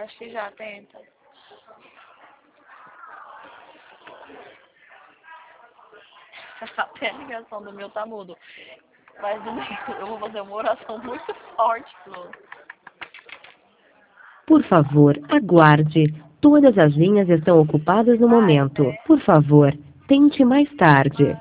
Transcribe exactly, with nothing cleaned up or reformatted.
Acho que já tenta. Até a ligação do meu tá mudo. Mas do meu, eu vou fazer uma oração muito forte pro... Por favor, aguarde. Todas as linhas estão ocupadas no Ai, momento. Por favor, tente mais tarde.